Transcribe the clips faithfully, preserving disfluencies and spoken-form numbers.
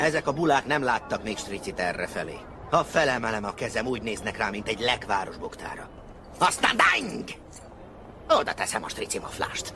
Ezek a bulák nem láttak még stricit errefelé. Ha felemelem a kezem, úgy néznek rá, mint egy lekváros buktára. Aztán dang! Oda teszem a stricimaflást.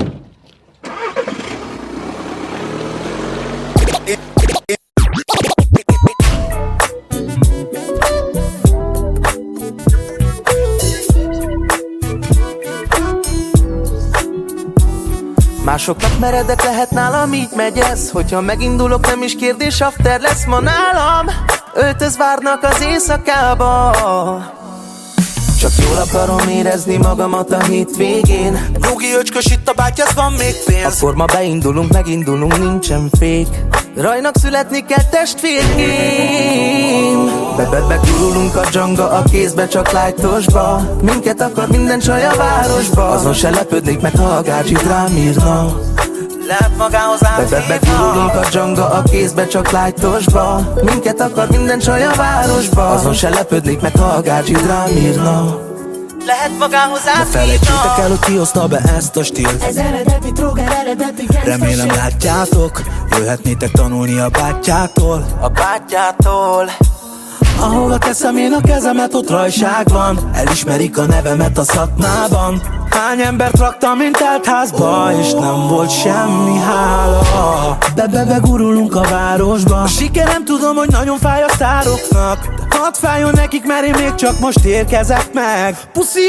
Másoknak meredek lehet, nálam így megy ez. Hogyha megindulok, nem is kérdés, after lesz ma nálam. Öltöz várnak az éjszakába. Csak jól akarom érezni magamat a hétvégén. Nyugi öcskös, itt a bátyász, van még pénz. Akkor ma beindulunk, megindulunk, nincsen fék. Rajnak születni kell testvérkém. Be-be-be gurulunk a dzsanga a kézbe, csak lájtosba. Minket akar minden csaj a városba. Azon se lepődnék meg, ha a gácsit rám írna. Lehet magához átírna. Be-be-be gurulunk a dzsanga a kézbe, csak lájtosba. Minket akar minden csaj a városba. Azon se lepődnék meg, ha a gácsit rám írna. Lehet magához átírna. Ne felejtsétek el, hogy ki hozta be ezt a stílt. Ez eredeti tróger, eredeti gangster. Remélem látjátok, jöhetnétek tanulni a bátyától. A bátyától. Ahova teszem én a kezemet, ott rajság van. Elismerik a nevemet a szakmában. Hány embert raktam, mint teltházba, és nem volt semmi hála. Be-be-be gurulunk a városba. A sikerem tudom, hogy nagyon fáj a sztároknak, de hadd fájjon nekik, mert én még csak most érkezek meg. Puszi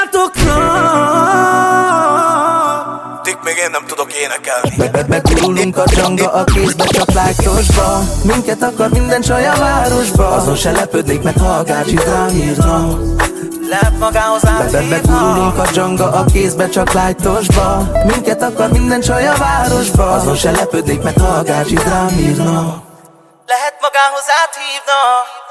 anyátoknak. Tik még én nem tudok énekelni. Be-be-be gurulunk a dzsanga a kézbe, csak lájtosba. Minket akar minden csaj a városba. Azon se lepődnék meg, ha a gácsit rám írna. Lehet magához átírna. Be-be-be gurulunk a dzsanga a kézbe, csak lájtosba. Minket akar minden csaj a városba. Azon se lepődnék meg, ha a gácsit rám írna. Lehet magához áthívna.